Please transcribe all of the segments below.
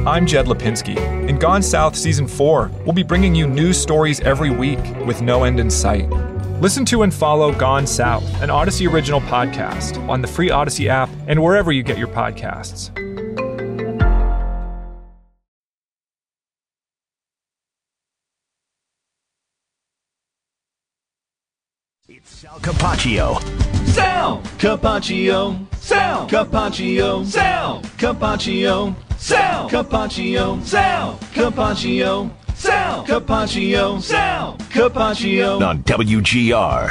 I'm Jed Lipinski. In Gone South Season 4, we'll be bringing you news stories every week with no end in sight. Listen to and follow Gone South, an Odyssey original podcast, on the free Odyssey app and wherever you get your podcasts. It's Sal Capaccio. Sal Capaccio. Sal Capaccio. Sal Capaccio. Sal Capaccio. Sal Capaccio. Sal Capaccio. Sal Capaccio. On WGR.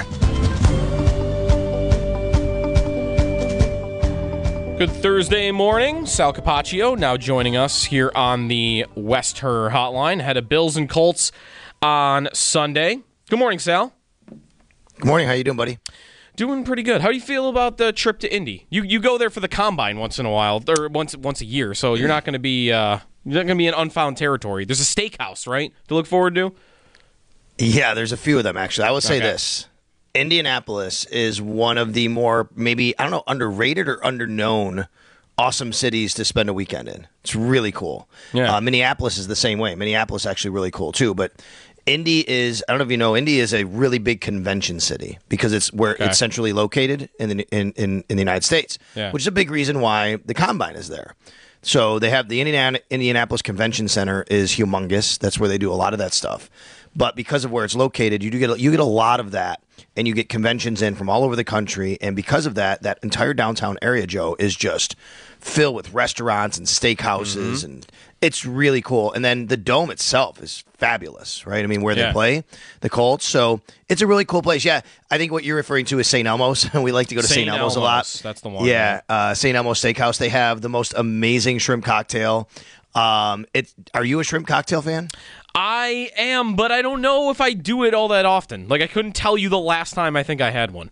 Good Thursday morning. Sal Capaccio now joining us here on the West Her Hotline. Had a Bills and Colts on Sunday. Good morning, Sal. Good morning. How you doing, buddy? Doing pretty good. How do you feel about the trip to Indy? You go there for the combine once in a while, or once a year, so you're not going to be in unfound territory. There's a steakhouse, right, to look forward to? Yeah, there's a few of them, actually. I will say this. Indianapolis is one of the more, maybe, I don't know, underrated or underknown awesome cities to spend a weekend in. It's really cool. Yeah. Minneapolis is the same way. Minneapolis is actually really cool, too, but Indy is, I don't know if you know, Indy is a really big convention city because it's where it's centrally located in the United States, which is a big reason why the Combine is there. So they have the Indianapolis Convention Center is humongous. That's where they do a lot of that stuff. But because of where it's located, you get a lot of that, and you get conventions in from all over the country. And because of that, that entire downtown area, Joe, is just filled with restaurants and steakhouses, and it's really cool. And then the dome itself is fabulous, right? I mean, where they play, the Colts. So it's a really cool place. Yeah, I think what you're referring to is St. Elmo's. We like to go to St. Elmo's a lot. That's the one. Yeah, St. Elmo's Steakhouse. They have the most amazing shrimp cocktail. Are you a shrimp cocktail fan? I am, but I don't know if I do it all that often. Like, I couldn't tell you the last time I think I had one.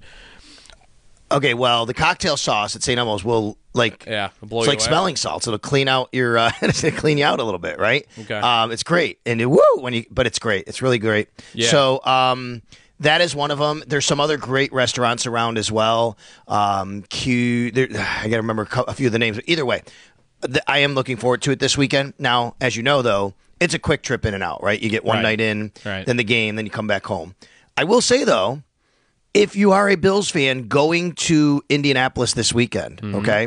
Okay, well, the cocktail sauce at St. Elmo's will blow it's you like away. smelling salts. It'll clean out your, it's gonna clean you out a little bit, right? Okay. It's great, and but it's great. It's really great. Yeah. So, that is one of them. There's some other great restaurants around as well. I gotta remember a few of the names. But either way, I am looking forward to it this weekend. Now, as you know, though, it's a quick trip in and out, right? You get one night in, then the game, then you come back home. I will say, though, if you are a Bills fan going to Indianapolis this weekend,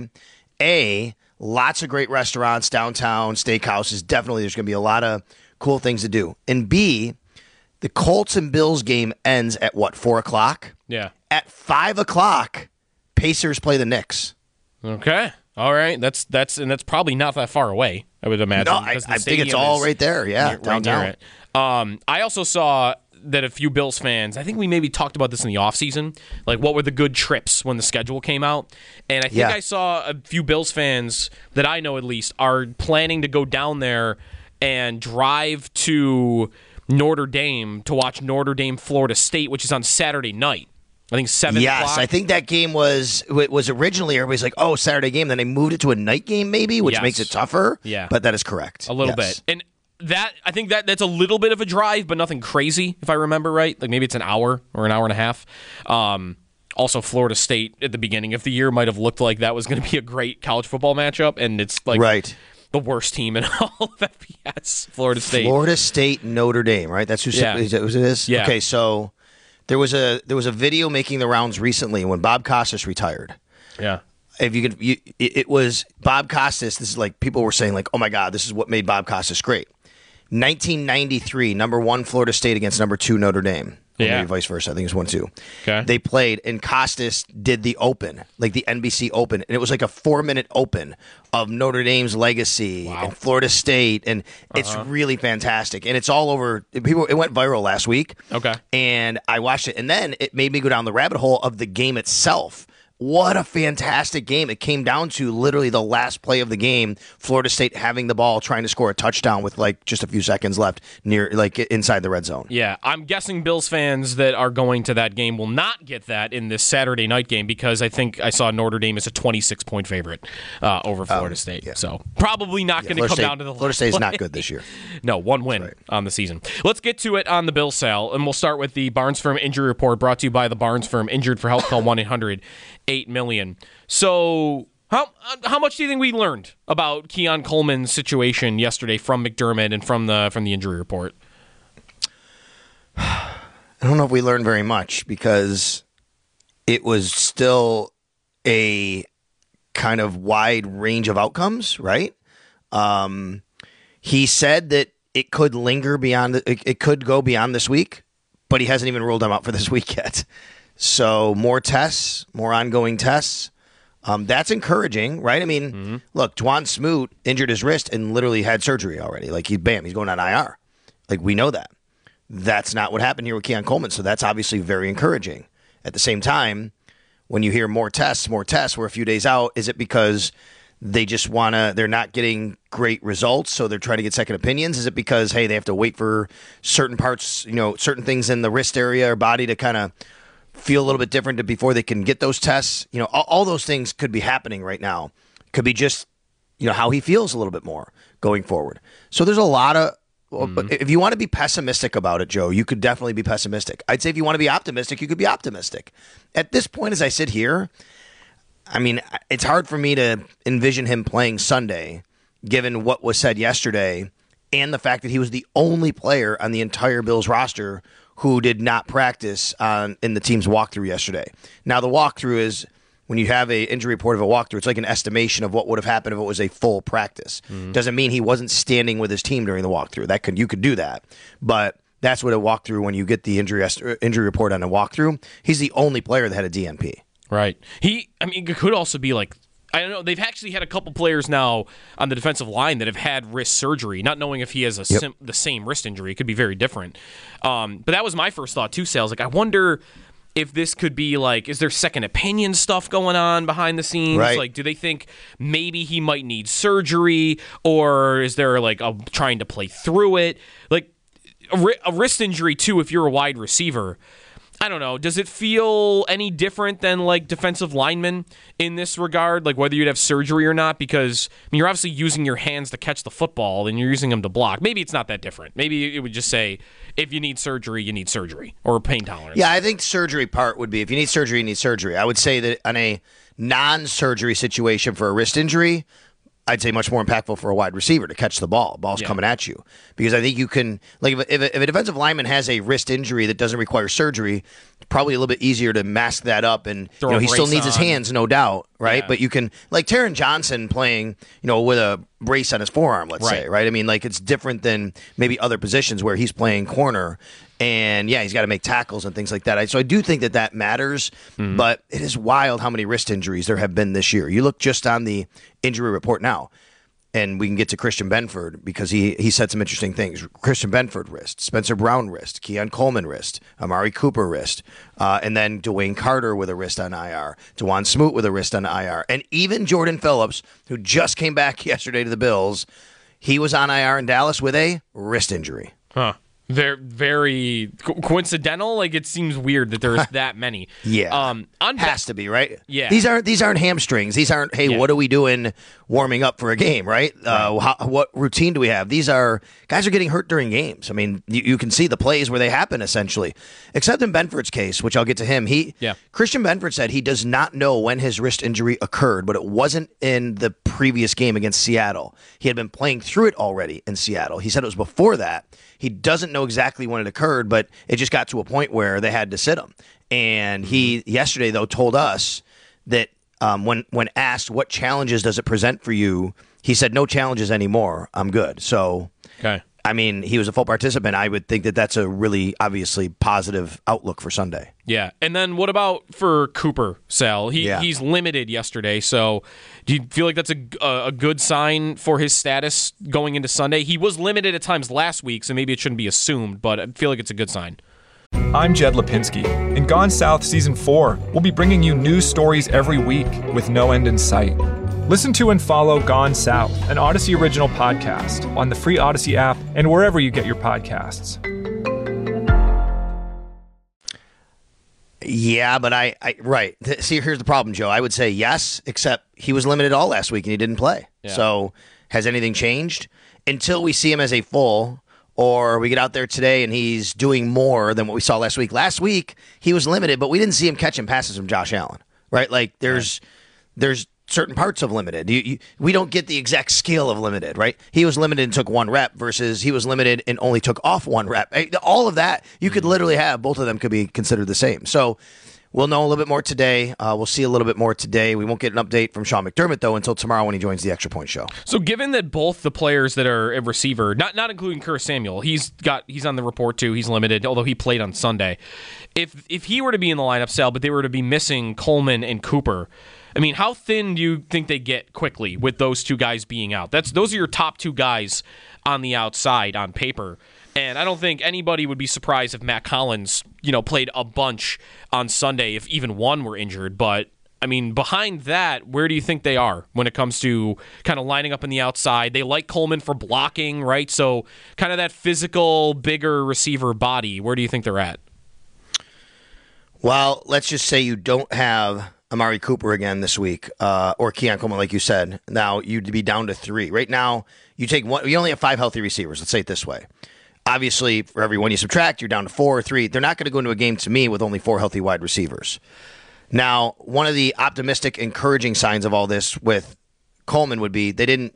okay, lots of great restaurants, downtown, steakhouses. Definitely there's going to be a lot of cool things to do. And B, the Colts and Bills game ends at, 4 o'clock? Yeah. At 5 o'clock, Pacers play the Knicks. Okay. All right. That's probably not that far away, I would imagine. No, I think it's all right there. Yeah, downtown. Right near it. I also saw that a few Bills fans, I think we maybe talked about this in the offseason, like what were the good trips when the schedule came out. And I think I saw a few Bills fans that I know at least are planning to go down there and drive to Notre Dame to watch Notre Dame Florida State, which is on Saturday night. I think 7 o'clock. Yes, I think that game was originally, everybody's like, oh, Saturday game. Then they moved it to a night game maybe, which makes it tougher. Yeah. But that is correct. A little bit. And I think that's a little bit of a drive, but nothing crazy, if I remember right. Like maybe it's an hour or an hour and a half. Also, Florida State at the beginning of the year might have looked like that was going to be a great college football matchup, and it's like the worst team in all of FBS, Florida State. Florida State, Notre Dame, right? That's who it is? Yeah. Okay, so there was a video making the rounds recently when Bob Costas retired. Yeah. If you could, it was Bob Costas. This is like people were saying, like, oh my God, this is what made Bob Costas great. 1993, number 1 Florida State against number 2 Notre Dame. Or maybe vice versa. I think it was 1-2. Okay. They played, and Costas did the Open, like the NBC Open, and it was like a 4-minute Open of Notre Dame's legacy and Florida State, and it's really fantastic. And it's all over. It went viral last week. Okay. And I watched it, and then it made me go down the rabbit hole of the game itself. What a fantastic game. It came down to literally the last play of the game, Florida State having the ball, trying to score a touchdown with like just a few seconds left inside the red zone. Yeah, I'm guessing Bills fans that are going to that game will not get that in this Saturday night game because I think I saw Notre Dame as a 26-point favorite over Florida State. Yeah. So probably not going to come down to the Florida State is not good this year. No, one win on the season. Let's get to it on the Bills, Sal, and we'll start with the Barnes Firm Injury Report brought to you by the Barnes Firm. Injured for Help, call 1-800-8 million. So How much do you think we learned about Keon Coleman's situation yesterday from McDermott and from the injury report? I don't know if we learned very much because it was still a kind of wide range of outcomes, right? He said that it could linger beyond, it could go beyond this week, but he hasn't even ruled him out for this week yet. So more tests, more ongoing tests. That's encouraging, right? I mean, look, Juwan Smoot injured his wrist and literally had surgery already. Like, he's going on IR. Like, we know that. That's not what happened here with Keon Coleman, so that's obviously very encouraging. At the same time, when you hear more tests, we're a few days out, is it because they just they're not getting great results, so they're trying to get second opinions? Is it because, hey, they have to wait for certain parts, certain things in the wrist area or body to kind of feel a little bit different before they can get those tests? All those things could be happening right now. Could be just, how he feels a little bit more going forward. So there's a lot of, if you want to be pessimistic about it, Joe, you could definitely be pessimistic. I'd say if you want to be optimistic, you could be optimistic. At this point, as I sit here, I mean, it's hard for me to envision him playing Sunday, given what was said yesterday and the fact that he was the only player on the entire Bills roster who did not practice in the team's walkthrough yesterday. Now, the walkthrough is, when you have an injury report of a walkthrough, it's like an estimation of what would have happened if it was a full practice. Doesn't mean he wasn't standing with his team during the walkthrough. You could do that. But that's what a walkthrough, when you get the injury report on a walkthrough, he's the only player that had a DNP. Right. It could also be like, I don't know, they've actually had a couple players now on the defensive line that have had wrist surgery, not knowing if he has the same wrist injury. It could be very different. But that was my first thought too, Sales. Like, I wonder if this could be like, is there second opinion stuff going on behind the scenes? Right. Like, do they think maybe he might need surgery, or is there like a trying to play through it? Like, a wrist injury too, if you're a wide receiver, I don't know. Does it feel any different than like defensive linemen in this regard? Like, whether you'd have surgery or not? Because you're obviously using your hands to catch the football and you're using them to block. Maybe it's not that different. Maybe it would just say, if you need surgery, you need surgery, or pain tolerance. Yeah, I think surgery part would be, if you need surgery, you need surgery. I would say that on a non-surgery situation for a wrist injury, I'd say much more impactful for a wide receiver to catch the ball. Ball's coming at you. Because I think you can, like, if a defensive lineman has a wrist injury that doesn't require surgery, it's probably a little bit easier to mask that up. And he still needs his hands, no doubt, right? Yeah. But you can, like Taron Johnson playing, with a brace on his forearm, let's say, right? I mean, like, it's different than maybe other positions where he's playing corner. And, yeah, he's got to make tackles and things like that. So I do think that matters, but it is wild how many wrist injuries there have been this year. You look just on the injury report now, and we can get to Christian Benford because he said some interesting things. Christian Benford wrist, Spencer Brown wrist, Keon Coleman wrist, Amari Cooper wrist, and then Dwayne Carter with a wrist on IR, Juwan Smoot with a wrist on IR, and even Jordan Phillips, who just came back yesterday to the Bills, he was on IR in Dallas with a wrist injury. Huh. They're very coincidental. Like, it seems weird that there's that many. Yeah, has to be, right? Yeah, these aren't hamstrings. These aren't. Hey, what are we doing warming up for a game? Right? What routine do we have? These are guys are getting hurt during games. I mean, you can see the plays where they happen essentially. Except in Benford's case, which I'll get to him. Christian Benford said he does not know when his wrist injury occurred, but it wasn't in the previous game against Seattle. He had been playing through it already in Seattle. He said it was before that. He doesn't know exactly when it occurred, but it just got to a point where they had to sit him. And he yesterday, though, told us that when asked what challenges does it present for you, he said, no challenges anymore. I'm good. So, I mean, he was a full participant. I would think that that's a really obviously positive outlook for Sunday. Yeah. And then what about for Cooper, Sal? He's limited yesterday. So do you feel like that's a good sign for his status going into Sunday? He was limited at times last week, so maybe it shouldn't be assumed, but I feel like it's a good sign. I'm Jed Lipinski. In Gone South Season 4, we'll be bringing you news stories every week with no end in sight. Listen to and follow Gone South, an Odyssey original podcast, on the free Odyssey app and wherever you get your podcasts. Yeah, but right. See, here's the problem, Joe. I would say yes, except he was limited all last week and he didn't play. Yeah. So has anything changed? Until we see him as a full, or we get out there today and he's doing more than what we saw last week. Last week, he was limited, but we didn't see him catching passes from Josh Allen, right? Like, there's certain parts of limited. We don't get the exact scale of limited, right? He was limited and took 1 rep versus he was limited and only took off 1 rep. All of that, you could literally have, both of them could be considered the same. So we'll know a little bit more today. We'll see a little bit more today. We won't get an update from Sean McDermott, though, until tomorrow when he joins the Extra Point Show. So given that both the players that are a receiver, not including Curtis Samuel, he's on the report too, he's limited, although he played on Sunday. If he were to be in the lineup, Sal, but they were to be missing Coleman and Cooper, I mean, how thin do you think they get quickly with those 2 guys being out? Those are your top 2 guys on the outside on paper. And I don't think anybody would be surprised if Matt Collins, played a bunch on Sunday if even one were injured. But, I mean, behind that, where do you think they are when it comes to kind of lining up on the outside? They like Coleman for blocking, right? So kind of that physical, bigger receiver body, where do you think they're at? Well, let's just say you don't have Amari Cooper again this week, or Keon Coleman, like you said. Now, you'd be down to 3. Right now, you only have 5 healthy receivers. Let's say it this way. Obviously, for every one you subtract, you're down to 4 or 3. They're not going to go into a game, to me, with only 4 healthy wide receivers. Now, one of the optimistic, encouraging signs of all this with Coleman would be they didn't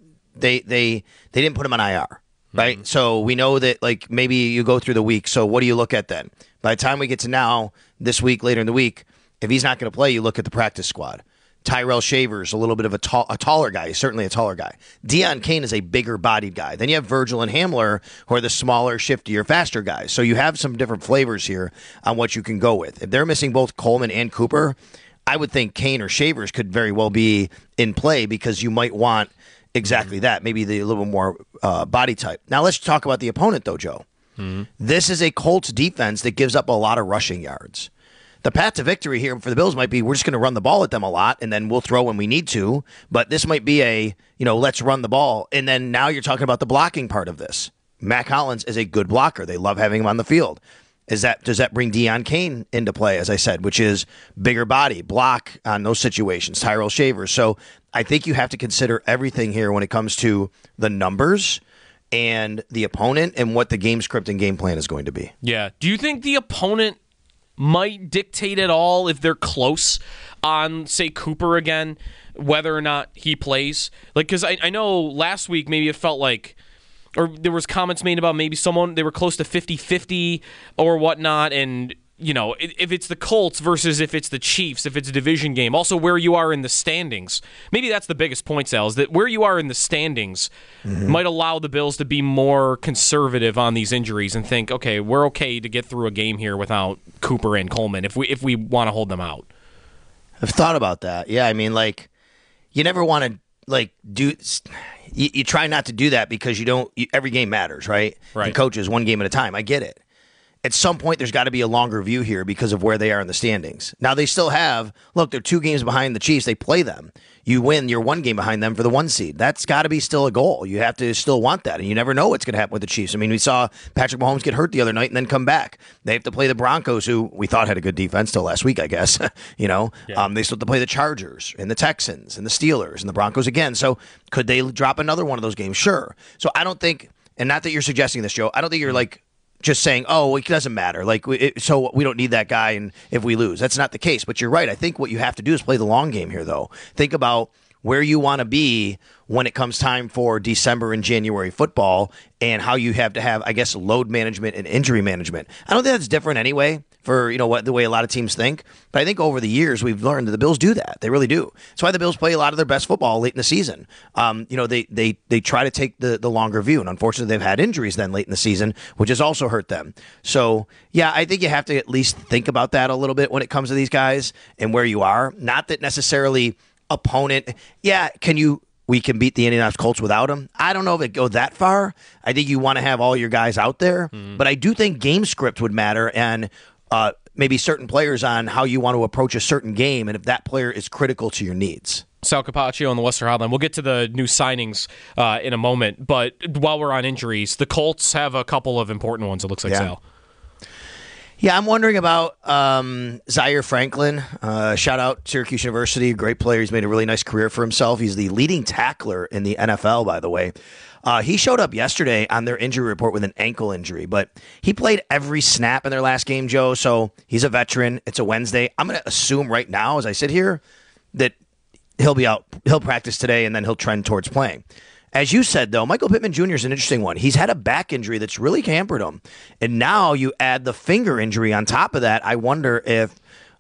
put him on IR, right? Mm-hmm. So we know that, like, maybe you go through the week. So what do you look at then? By the time we get to now, this week, later in the week, if he's not going to play, you look at the practice squad. Tyrell Shavers, a little bit of a taller guy. He's certainly a taller guy. Deon Cain is a bigger-bodied guy. Then you have Virgil and Hamler, who are the smaller, shiftier, faster guys. So you have some different flavors here on what you can go with. If they're missing both Coleman and Cooper, I would think Cain or Shavers could very well be in play because you might want exactly that, maybe a little more body type. Now let's talk about the opponent, though, Joe. Mm-hmm. This is a Colts defense that gives up a lot of rushing yards. The path to victory here for the Bills might be we're just going to run the ball at them a lot, and then we'll throw when we need to. But this might be let's run the ball. And then now you're talking about the blocking part of this. Matt Collins is a good blocker. They love having him on the field. Does that bring Deon Cain into play, as I said, which is bigger body, block on those situations, Tyrell Shavers. So I think you have to consider everything here when it comes to the numbers and the opponent and what the game script and game plan is going to be. Yeah. Do you think the opponent might dictate at all if they're close on, say, Cooper again, whether or not he plays? Like, because I know last week maybe it felt like, or there was comments made about maybe they were close to 50-50 or whatnot, and if it's the Colts versus if it's the Chiefs, if it's a division game, also where you are in the standings. Maybe that's the biggest point, Sal, is that where you are in the standings might allow the Bills to be more conservative on these injuries and think, okay, we're okay to get through a game here without Cooper and Coleman if we want to hold them out. I've thought about that. Yeah, I mean, like, you never want to do. You try not to do that because every game matters, right? Right. And coaches, one game at a time. I get it. At some point, there's got to be a longer view here because of where they are in the standings. Now, they still they're 2 games behind the Chiefs. They play them. You win, you're 1 game behind them for the 1 seed. That's got to be still a goal. You have to still want that, and you never know what's going to happen with the Chiefs. I mean, we saw Patrick Mahomes get hurt the other night and then come back. They have to play the Broncos, who we thought had a good defense till last week, I guess. They still have to play the Chargers and the Texans and the Steelers and the Broncos again. So could they drop another one of those games? Sure. So I don't think, and not that you're suggesting this, Joe, I don't think you're just saying, oh, it doesn't matter. So we don't need that guy, and if we lose, that's not the case. But you're right. I think what you have to do is play the long game here, though. Think about where you want to be when it comes time for December and January football, and how you have to have, I guess, load management and injury management. I don't think that's different anyway for the way a lot of teams think. But I think over the years we've learned that the Bills do that. They really do. That's why the Bills play a lot of their best football late in the season. They try to take the longer view, and unfortunately they've had injuries then late in the season, which has also hurt them. So yeah, I think you have to at least think about that a little bit when it comes to these guys and where you are. Not that necessarily opponent. Yeah, we can beat the Indianapolis Colts without him. I don't know if it go that far. I think you want to have all your guys out there, but I do think game script would matter, and maybe certain players on how you want to approach a certain game, and if that player is critical to your needs. Sal Capaccio on the Western Hotline. We'll get to the new signings in a moment, but while we're on injuries, the Colts have a couple of important ones, it looks like, Sal. Yeah, I'm wondering about Zaire Franklin. Shout out Syracuse University, great player. He's made a really nice career for himself. He's the leading tackler in the NFL, by the way. He showed up yesterday on their injury report with an ankle injury, but he played every snap in their last game, Joe, so he's a veteran. It's a Wednesday. I'm going to assume right now, as I sit here, that he'll be out. He'll practice today, and then he'll trend towards playing. As you said, though, Michael Pittman Jr. is an interesting one. He's had a back injury that's really hampered him, and now you add the finger injury on top of that. I wonder if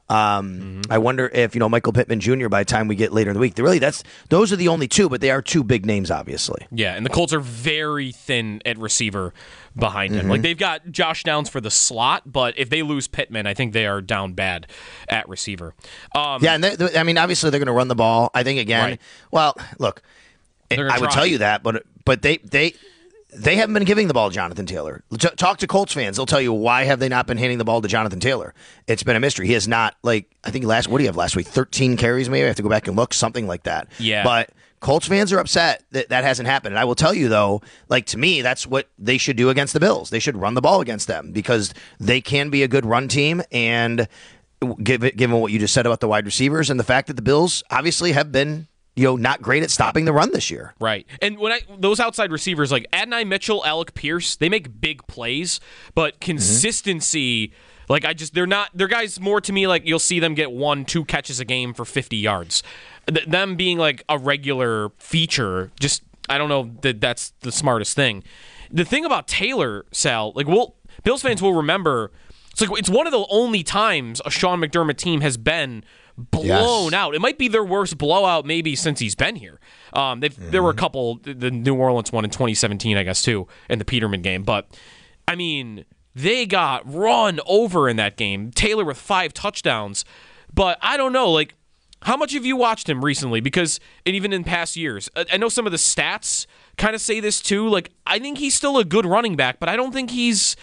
Michael Pittman Jr. by the time we get later in the week, those are the only two, but they are two big names, obviously. Yeah, and the Colts are very thin at receiver behind him. Like they've got Josh Downs for the slot, but if they lose Pittman, I think they are down bad at receiver. And obviously they're going to run the ball. I think again. Right. Well, look. I would tell you that, but they haven't been giving the ball to Jonathan Taylor. Talk to Colts fans; they'll tell you why have they not been handing the ball to Jonathan Taylor. It's been a mystery. He has not. I think what do you have last week? 13 carries, maybe. I have to go back and look, something like that. Yeah, but Colts fans are upset that hasn't happened. And I will tell you though, to me, that's what they should do against the Bills. They should run the ball against them because they can be a good run team and given what you just said about the wide receivers and the fact that the Bills obviously have been not great at stopping the run this year. Right. And those outside receivers like Adonai Mitchell, Alec Pierce, they make big plays, but consistency, they're guys more to me like you'll see them get 1-2 catches a game for 50 yards. Them being like a regular feature, just I don't know that that's the smartest thing. The thing about Taylor, Sal, Bills fans will remember it's one of the only times a Sean McDermott team has been blown out. It might be their worst blowout maybe since he's been here. There were a couple, the New Orleans one in 2017, I guess, too, in the Peterman game. But, I mean, they got run over in that game. Taylor with 5 touchdowns. But I don't know, how much have you watched him recently? Because, and even in past years, I know some of the stats kind of say this too. I think he's still a good running back, but I don't think he's,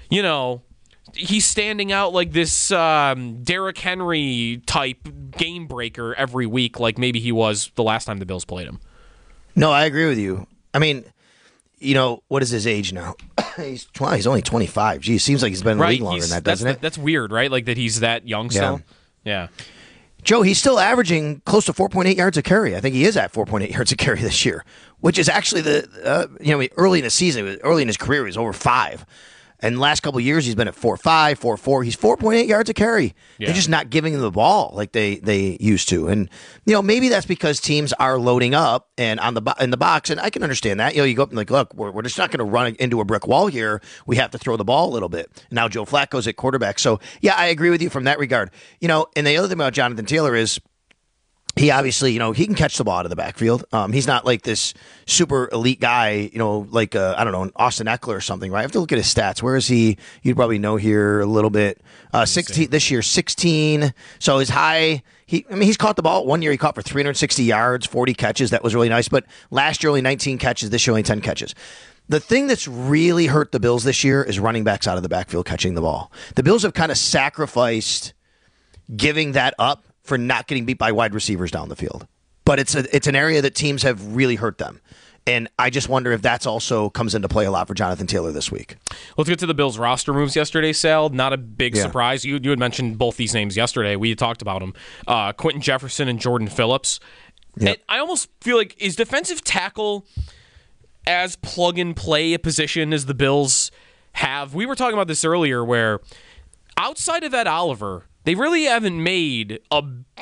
he's standing out like this Derrick Henry type game breaker every week like maybe he was the last time the Bills played him. No, I agree with you. I mean, what is his age now? He's only 25. Geez, seems like he's been in the league longer than that, doesn't it? That's weird, right? That he's that young still. Yeah. Joe, he's still averaging close to 4.8 yards a carry. I think he is at 4.8 yards a carry this year, which is actually early in the season, early in his career, he was over 5. And the last couple of years, he's been at 4.5, 4.4. He's 4.8 yards a carry. Yeah. They're just not giving him the ball like they used to. And, maybe that's because teams are loading up and in the box. And I can understand that. You go up and look, we're just not going to run into a brick wall here. We have to throw the ball a little bit. And now Joe Flacco's at quarterback. So, yeah, I agree with you from that regard. And the other thing about Jonathan Taylor is, he obviously, he can catch the ball out of the backfield. He's not like this super elite guy, I don't know, an Austin Eckler or something, right? I have to look at his stats. Where is he? You'd probably know here a little bit. 16 this year, 16. So his high, he's caught the ball. 1 year he caught for 360 yards, 40 catches. That was really nice. But last year only 19 catches. This year only 10 catches. The thing that's really hurt the Bills this year is running backs out of the backfield catching the ball. The Bills have kind of sacrificed giving that up for not getting beat by wide receivers down the field. But it's an area that teams have really hurt them. And I just wonder if that's also comes into play a lot for Jonathan Taylor this week. Let's get to the Bills' roster moves yesterday, Sal. Not a big surprise. You had mentioned both these names yesterday. We had talked about them. Quentin Jefferson and Jordan Phillips. Yep. I almost feel like, is defensive tackle as plug-and-play a position as the Bills have? We were talking about this earlier where outside of Ed Oliver, they really haven't made a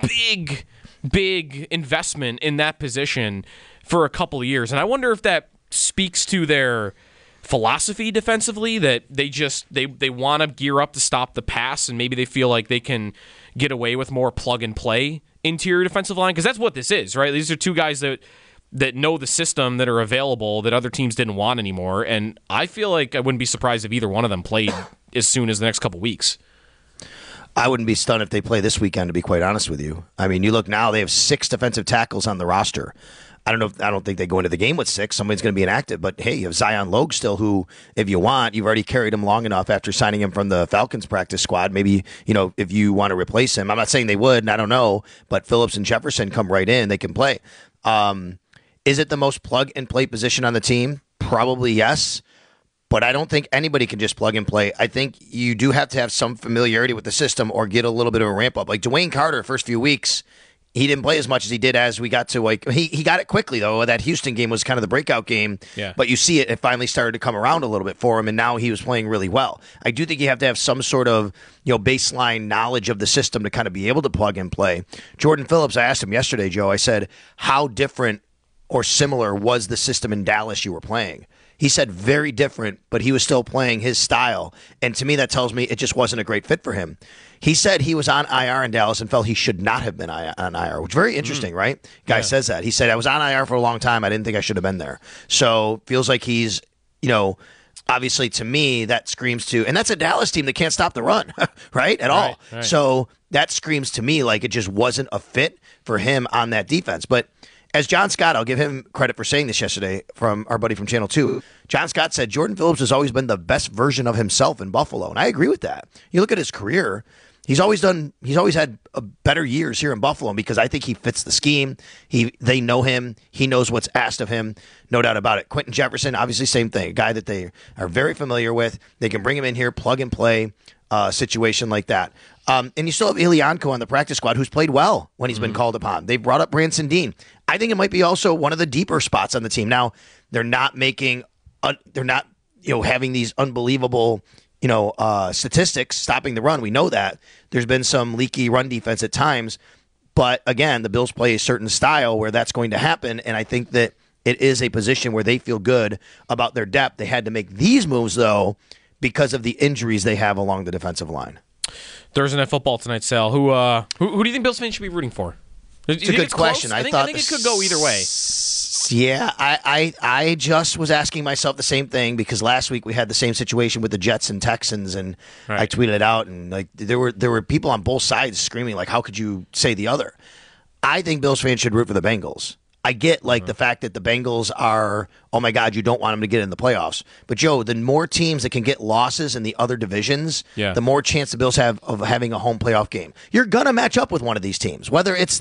big investment in that position for a couple of years. And I wonder if that speaks to their philosophy defensively, that they want to gear up to stop the pass, and maybe they feel like they can get away with more plug-and-play interior defensive line, because that's what this is, right? These are two guys that know the system, that are available, that other teams didn't want anymore. And I feel like I wouldn't be surprised if either one of them played as soon as the next couple weeks. I wouldn't be stunned if they play this weekend, to be quite honest with you. I mean, you look now, they have 6 defensive tackles on the roster. I don't think they go into the game with 6. Somebody's going to be inactive. But, hey, you have Zion Logue still, who, if you want, you've already carried him long enough after signing him from the Falcons practice squad. Maybe, if you want to replace him. I'm not saying they would, and I don't know. But Phillips and Jefferson come right in. They can play. Is it the most plug-and-play position on the team? Probably yes. But I don't think anybody can just plug and play. I think you do have to have some familiarity with the system or get a little bit of a ramp up. Like Dwayne Carter, first few weeks, he didn't play as much as he did as we got to he got it quickly though. That Houston game was kind of the breakout game. Yeah. But you see it finally started to come around a little bit for him, and now he was playing really well. I do think you have to have some sort of baseline knowledge of the system to kind of be able to plug and play. Jordan Phillips, I asked him yesterday, Joe. I said, how different or similar was the system in Dallas you were playing? He said very different, but he was still playing his style. And to me, that tells me it just wasn't a great fit for him. He said he was on IR in Dallas and felt he should not have been on IR, which is very interesting, right? Guy says that. He said, I was on IR for a long time. I didn't think I should have been there. So feels like he's, obviously to me, that screams to, and that's a Dallas team that can't stop the run, right? At all. Right. So that screams to me like it just wasn't a fit for him on that defense. But as John Scott, I'll give him credit for saying this yesterday from our buddy from Channel 2. John Scott said Jordan Phillips has always been the best version of himself in Buffalo. And I agree with that. You look at his career, he's always had better years here in Buffalo because I think he fits the scheme. They know him. He knows what's asked of him. No doubt about it. Quentin Jefferson, obviously same thing. A guy that they are very familiar with. They can bring him in here, plug and play, situation like that. And you still have Ilianko on the practice squad who's played well when he's been called upon. They brought up Branson Dean. I think it might be also one of the deeper spots on the team. Now, they're not having these unbelievable statistics stopping the run. We know that. There's been some leaky run defense at times. But again, the Bills play a certain style where that's going to happen. And I think that it is a position where they feel good about their depth. They had to make these moves, though, because of the injuries they have along the defensive line. Thursday Night Football tonight, Sal. Who do you think Bills fans should be rooting for? It's a good question. I think it could go either way. Yeah, I just was asking myself the same thing because last week we had the same situation with the Jets and Texans, and right. I tweeted it out, and like there were people on both sides screaming like, "How could you say the other?" I think Bills fans should root for the Bengals. I get the fact that the Bengals are, oh my God, you don't want them to get in the playoffs. But Joe, the more teams that can get losses in the other divisions, the more chance the Bills have of having a home playoff game. You're gonna match up with one of these teams, whether it's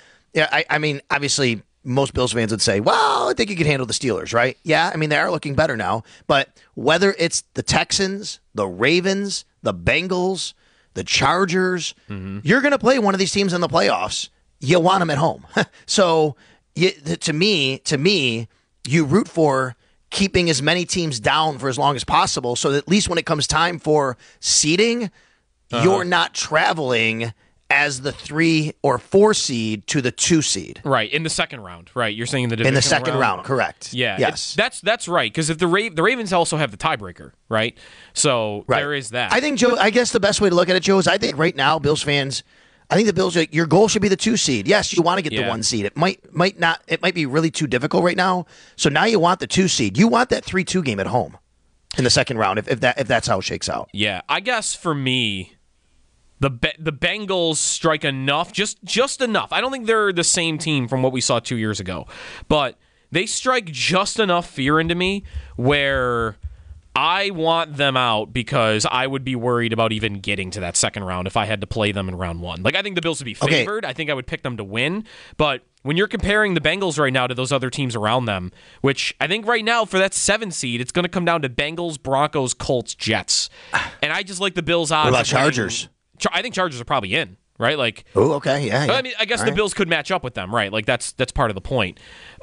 obviously most Bills fans would say, well, I think you could handle the Steelers, right? Yeah, I mean, they are looking better now. But whether it's the Texans, the Ravens, the Bengals, the Chargers, you're going to play one of these teams in the playoffs. You want them at home. So to me, you root for keeping as many teams down for as long as possible so that at least when it comes time for seeding, you're not traveling as the 3 or 4 seed to the 2 seed. Right, in the second round. Right, you're saying in the division in the second round, correct. Yeah, yes. That's right, because if the Ravens also have the tiebreaker, right? So there is that. I think, Joe, I guess the best way to look at it, Joe, is I think right now, Bills fans, I think the Bills, your goal should be the 2 seed. Yes, you want to get the 1 seed. It might be really too difficult right now. So now you want the 2 seed. You want that 3-2 game at home in the second round if that's how it shakes out. Yeah, I guess for me, the Bengals strike enough, just enough. I don't think they're the same team from what we saw 2 years ago, but they strike just enough fear into me where I want them out because I would be worried about even getting to that second round if I had to play them in round 1. Like, I think the Bills would be favored. Okay. I think I would pick them to win, but when you're comparing the Bengals right now to those other teams around them, which I think right now for that 7 seed, it's going to come down to Bengals, Broncos, Colts, Jets. And I just like the Bills' odds. What about Chargers? I think Chargers are probably in, right? Like, oh, okay, yeah. I mean, I guess the Bills could match up with them, right? Like that's part of the point.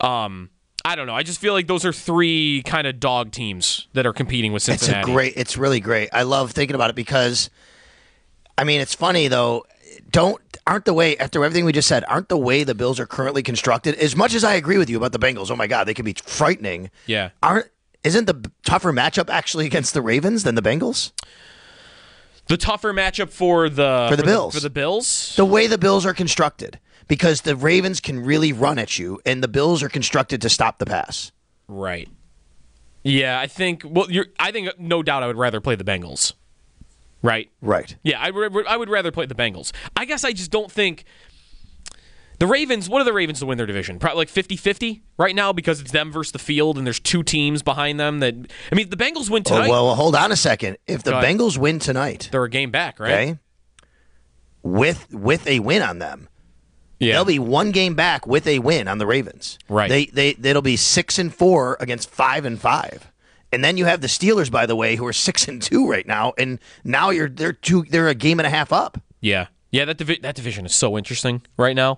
I don't know. I just feel like those are 3 kind of dog teams that are competing with Cincinnati. It's really great. I love thinking about it because, I mean, it's funny though. Aren't the way, after everything we just said, aren't the way the Bills are currently constructed? As much as I agree with you about the Bengals, oh my God, they can be frightening. Yeah. Isn't the tougher matchup actually against the Ravens than the Bengals? The tougher matchup for the Bills. For the Bills? The way the Bills are constructed. Because the Ravens can really run at you, and the Bills are constructed to stop the pass. Right. Yeah, I think no doubt I would rather play the Bengals. Right? Right. Yeah, I would rather play the Bengals. I guess I just don't think the Ravens, what are the Ravens to win their division? Probably like 50-50 right now because it's them versus the field and there's 2 teams behind them that, I mean, if the Bengals win tonight. Oh, well, hold on a second. If the Bengals win tonight. They're a game back, right? Okay. With a win on them. Yeah. They'll be 1 game back with a win on the Ravens. Right. It'll be 6-4 against 5-5. And then you have the Steelers, by the way, who are 6-2 right now, and now they're a game and a half up. Yeah. Yeah, that division is so interesting right now.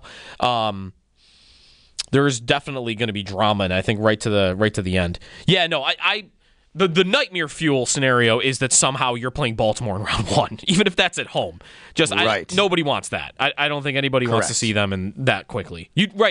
There's definitely going to be drama, and I think right to the end. Yeah, no, the nightmare fuel scenario is that somehow you're playing Baltimore in round 1, even if that's at home. Nobody wants that. I don't think anybody wants to see them in that quickly.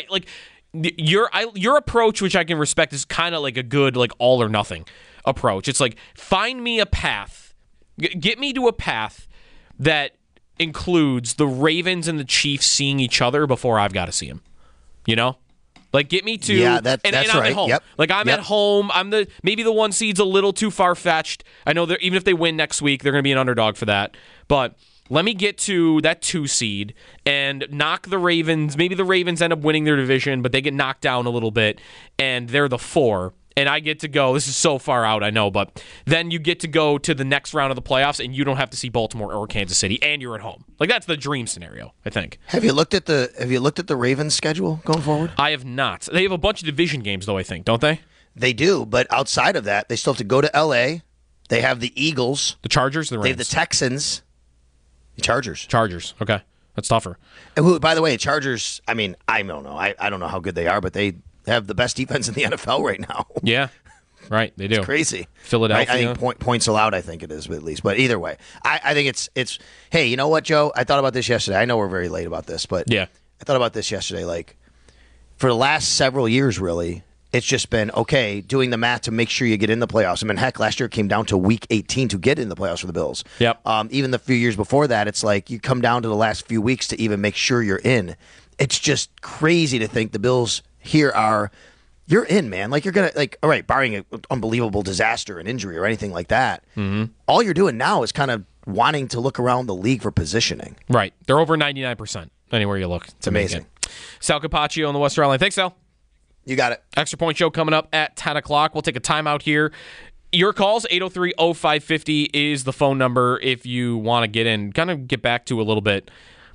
Your approach, which I can respect, is kind of like a good like all or nothing approach. It's like, find me a path, get me to a path that includes the Ravens and the Chiefs seeing each other before I've got to see them. You know? Like, get me to I'm right. At home. Yep. Like, I'm at home. Maybe the 1 seed's a little too far fetched. I know that even if they win next week, they're going to be an underdog for that. But let me get to that 2 seed and knock the Ravens. Maybe the Ravens end up winning their division, but they get knocked down a little bit, and they're the 4. And I get to go. This is so far out, I know, but then you get to go to the next round of the playoffs, and you don't have to see Baltimore or Kansas City, and you're at home. Like, that's the dream scenario, I think. Have you looked at the Ravens schedule going forward? I have not. They have a bunch of division games, though, I think, don't they? They do, but outside of that, they still have to go to L.A. They have the Eagles, the Chargers, the Rams. They have the Texans, the Chargers. Okay, that's tougher. And who, by the way, Chargers. I mean, I don't know. I don't know how good they are, but they have the best defense in the NFL right now. Yeah, right. They do. It's crazy. Philadelphia. I think points allowed. I think it is at least. But either way, I think it's. Hey, you know what, Joe? I thought about this yesterday. I know we're very late about this, but yeah, I thought about this yesterday. Like, for the last several years, really, it's just been okay doing the math to make sure you get in the playoffs. I mean, heck, last year it came down to week 18 to get in the playoffs for the Bills. Yep. Even the few years before that, it's like you come down to the last few weeks to even make sure you're in. It's just crazy to think the Bills here are. You're in, man. Like, you're going to, like, all right, barring an unbelievable disaster, an injury, or anything like that, all you're doing now is kind of wanting to look around the league for positioning. Right. They're over 99% anywhere you look. It's amazing. Sal Capaccio on the Western Line. Thanks, Sal. You got it. Extra Point Show coming up at 10 o'clock. We'll take a timeout here. Your calls, 803-0550 is the phone number if you want to get in. Kind of get back to a little bit.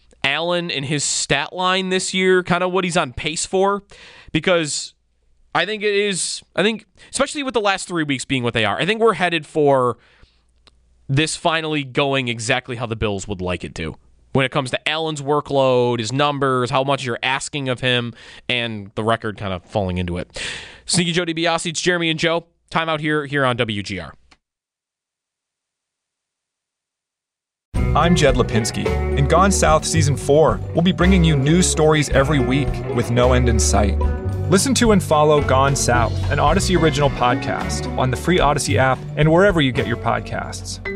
Allen and his stat line this year, kind of what he's on pace for, because I think especially with the last 3 weeks being what they are, I think we're headed for this finally going exactly how the Bills would like it to. When it comes to Allen's workload, his numbers, how much you're asking of him, and the record kind of falling into it. Sneaky Joe DiBiase, it's Jeremy and Joe. Time out here on WGR. I'm Jed Lipinski. In Gone South Season 4, we'll be bringing you news stories every week with no end in sight. Listen to and follow Gone South, an Odyssey original podcast, on the free Odyssey app and wherever you get your podcasts.